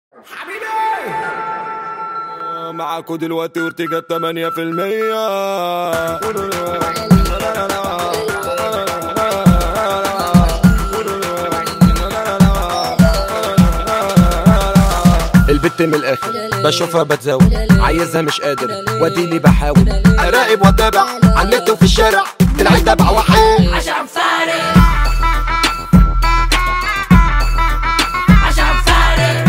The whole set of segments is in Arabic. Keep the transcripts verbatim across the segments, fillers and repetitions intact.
حبيبي معاكوا دلوقتي ارتجال تمانية في المية. البت من الاخر بشوفها بتزاول، عايزها مش قادر واديني بحاول اراقب واتابع على النت وفي الشارع طلعت تبع وحيد عشان فارق عشان فارق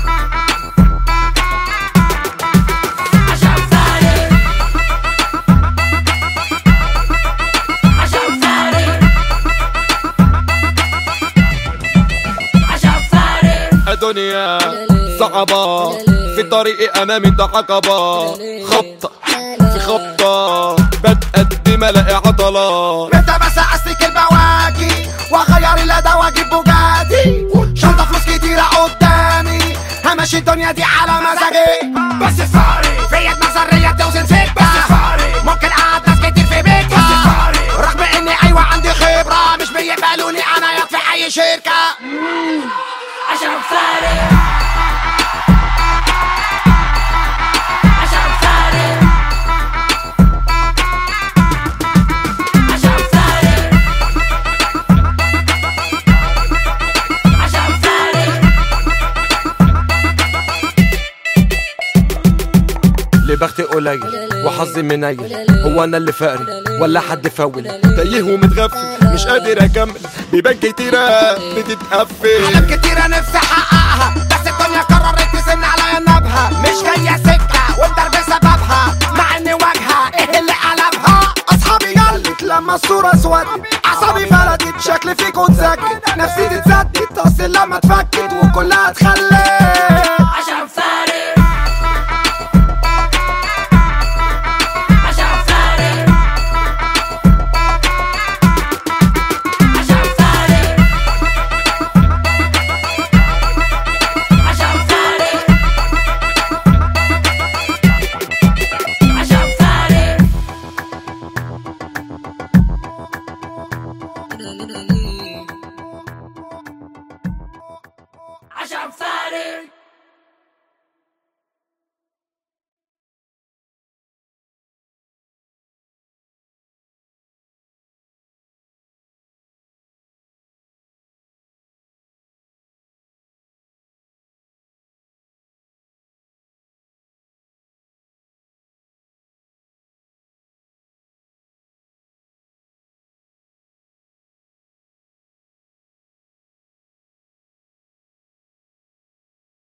عشان فارق عشان فارق عشان فارق. الدنيا صعبة في طريقي امامي ده عقبة، خبطة في خبطة بتقدم الاقي عضلات. متى بس اسلك البواجي واغير الاداء واجيب بوجاتي، شنطة فلوس كتيرة قدامي همشي الدنيا دي على مزاجي. بس فارق فيا دماغ ذرية توزن سكة، بس فارق ممكن اقعد ناس كتير في بيتها، بس فارق رغم اني ايوه عندي خبرة مش بيقبلوني انا يا في اي شركة عشان فارق ليه بختي قليل وحظي منيل، هو انا اللي فقري ولا حد فول؟ تايه ومتغفل مش قادر اكمل، بيبان كتيرة بتتقفل، احلام كتيرة نفسي احققها بس الدنيا قررت تسن عليا نبها، مش جاية سكة والدرب بسببها مع اني واجهة ايه اللي قلبها. اصحابي قلت لما الصورة اسودت، اعصابي فلتت شكلي فيكوا اتسكت، نفسي تتسدد تصل لما اتفكت وكلها اتخلت عشان فارق عشان فارق.